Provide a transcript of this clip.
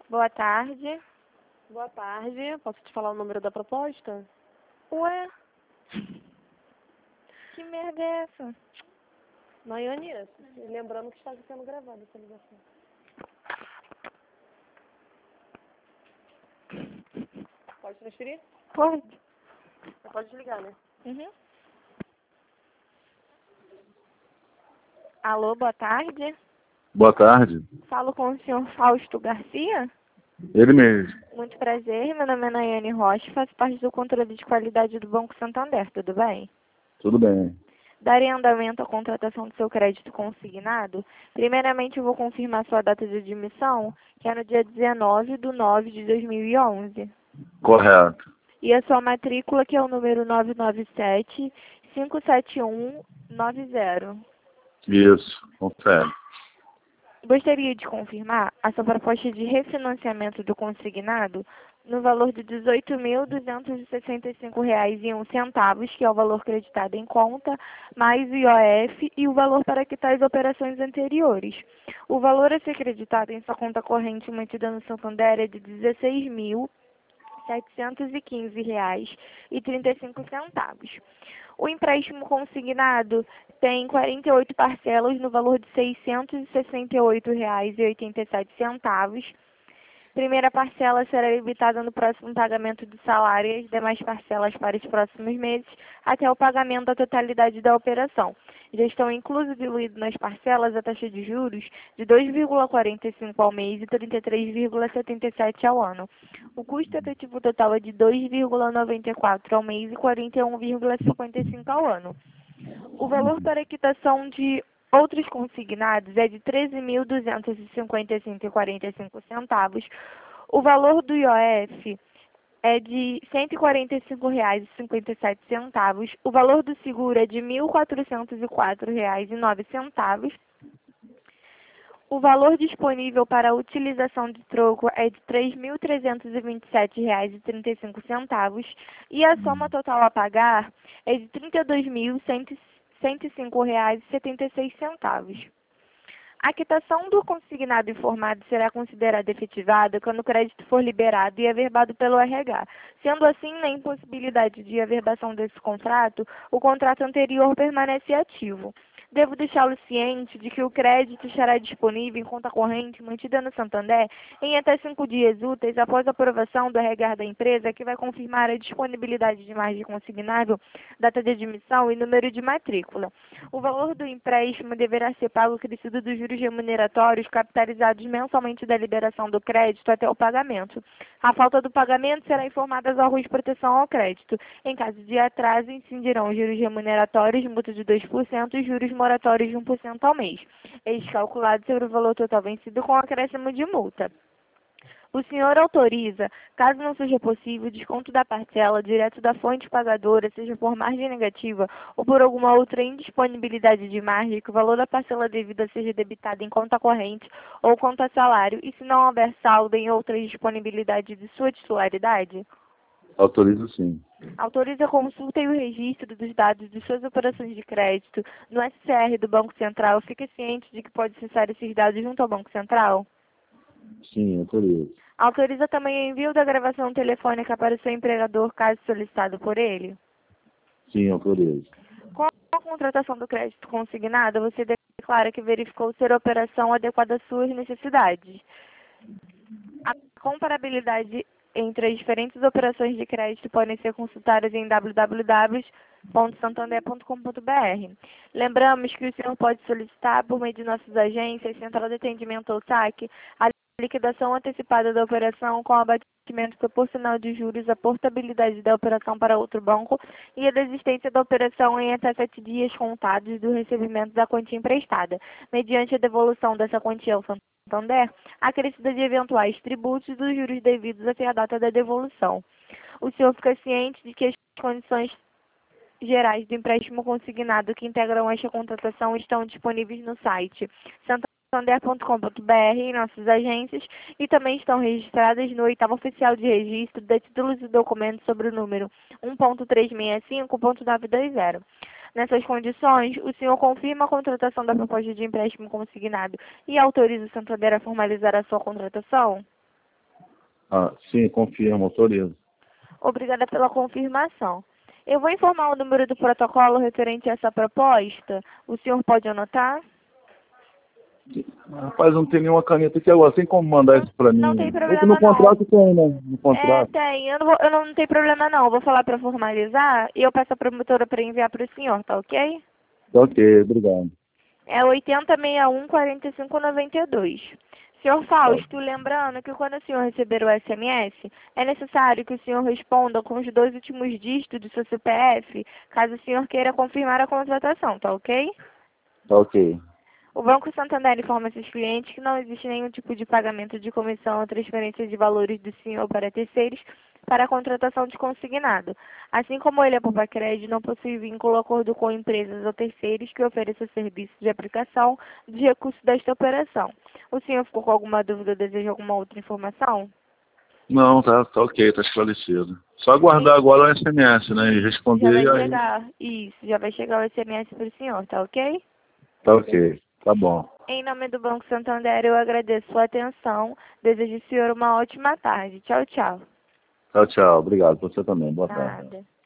Boa tarde. Boa tarde. Posso te falar o número da proposta? Ué? Que merda é essa? Nayane, lembrando que está sendo gravada essa ligação. Pode transferir? Pode. Pode desligar, né? Uhum. Alô, boa tarde. Boa tarde. Falo com o senhor Fausto Garcia. Ele mesmo. Muito prazer, meu nome é Nayane Rocha, faço parte do controle de qualidade do Banco Santander, tudo bem? Tudo bem. Darei andamento à contratação do seu crédito consignado. Primeiramente, eu vou confirmar sua data de admissão, que é no dia 19/9/2011. Correto. E a sua matrícula, que é o número 997-57190. Isso. Confere. Gostaria de confirmar a sua proposta de refinanciamento do consignado no valor de R$ 18.265,01, que é o valor creditado em conta, mais o IOF e o valor para quitar as operações anteriores. O valor a ser creditado em sua conta corrente mantida no Santander é de R$ 16.715,35. O empréstimo consignado tem 48 parcelas no valor de R$ 668,87. Primeira parcela será limitada no próximo pagamento do salário e as demais parcelas para os próximos meses, até o pagamento da totalidade da operação. Já estão inclusos diluídos nas parcelas a taxa de juros de 2,45 ao mês e 33,77 ao ano. O custo efetivo total é de 2,94 ao mês e 41,55 ao ano. O valor para quitação de outros consignados é de R$ 13.255,45. O valor do IOF é de R$ 145,57. O valor do seguro é de R$ 1.404,09. O valor disponível para a utilização de troco é de R$ 3.327,35 e a soma total a pagar é de R$ 32.105,76. A quitação do consignado informado será considerada efetivada quando o crédito for liberado e averbado pelo RH. Sendo assim, na impossibilidade de averbação desse contrato, o contrato anterior permanece ativo. Devo deixá-lo ciente de que o crédito estará disponível em conta corrente mantida no Santander em até 5 dias úteis após a aprovação do RH da empresa, que vai confirmar a disponibilidade de margem consignável, data de admissão e número de matrícula. O valor do empréstimo deverá ser pago acrescido dos juros remuneratórios capitalizados mensalmente da liberação do crédito até o pagamento. A falta do pagamento será informada aos órgãos de proteção ao crédito. Em caso de atraso, incidirão os juros remuneratórios, multa de 2% e juros moratórios de 1% ao mês, eles calculados sobre o valor total vencido com acréscimo de multa. O senhor autoriza, caso não seja possível, o desconto da parcela direto da fonte pagadora, seja por margem negativa ou por alguma outra indisponibilidade de margem, que o valor da parcela devida seja debitado em conta corrente ou conta salário, e se não houver saldo em outra disponibilidade de sua titularidade? Autorizo sim. Autoriza a consulta e o registro dos dados de suas operações de crédito no SCR do Banco Central. Fique ciente de que pode acessar esses dados junto ao Banco Central? Sim, autorizo. Autoriza também o envio da gravação telefônica para o seu empregador, caso solicitado por ele? Sim, autorizo. Com a contratação do crédito consignado, você declara que verificou ser a operação adequada às suas necessidades. A comparabilidade entre as diferentes operações de crédito podem ser consultadas em www.santander.com.br. Lembramos que o senhor pode solicitar, por meio de nossas agências, Central de Atendimento ou SAC, a liquidação antecipada da operação com abatimento proporcional de juros, a portabilidade da operação para outro banco e a desistência da operação em até 7 dias contados do recebimento da quantia emprestada, mediante a devolução dessa quantia ao Santander, acrescida de eventuais tributos dos juros devidos até a data da devolução. O senhor fica ciente de que as condições gerais do empréstimo consignado que integram esta contratação estão disponíveis no site santander.com.br, em nossas agências, e também estão registradas no 8º Oficial de Registro de Títulos e Documentos sobre o número 1.365.920. Nessas condições, o senhor confirma a contratação da proposta de empréstimo consignado e autoriza o Santander a formalizar a sua contratação? Ah, sim, confirmo, autorizo. Obrigada pela confirmação. Eu vou informar o número do protocolo referente a essa proposta. O senhor pode anotar? Rapaz, não tem nenhuma caneta aqui agora. Tem como mandar isso pra mim? Não tem problema No contrato tem, né? No É, contrato. tem. Eu não tenho problema não. Eu vou falar para formalizar e eu peço a promotora para enviar para o senhor, tá ok? Tá ok, obrigado. É 8061-4592. Senhor Fausto, lembrando que quando o senhor receber o SMS, é necessário que o senhor responda com os 2 últimos dígitos do seu CPF, caso o senhor queira confirmar a contratação, tá ok? Tá ok. O Banco Santander informa seus clientes que não existe nenhum tipo de pagamento de comissão ou transferência de valores do senhor para terceiros para a contratação de consignado. Assim como ele é Poupa-Crédito, não possui vínculo ou acordo com empresas ou terceiros que ofereçam serviços de aplicação de recursos desta operação. O senhor ficou com alguma dúvida ou deseja alguma outra informação? Não, tá ok, tá esclarecido. Só aguardar agora o SMS, né? E responder Já vai aí. chegar, isso, já vai chegar o SMS para o senhor, tá ok? Tá ok, tá bom. Em nome do Banco Santander, eu agradeço sua atenção. Desejo ao senhor uma ótima tarde. Tchau, tchau. Tchau, tchau. Obrigado. Você também. Boa tarde. Nada.